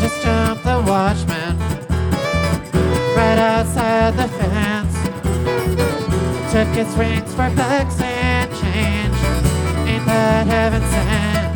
just jumped the watchman right outside the fence. Took its rings for bucks and change. Ain't that heaven sent?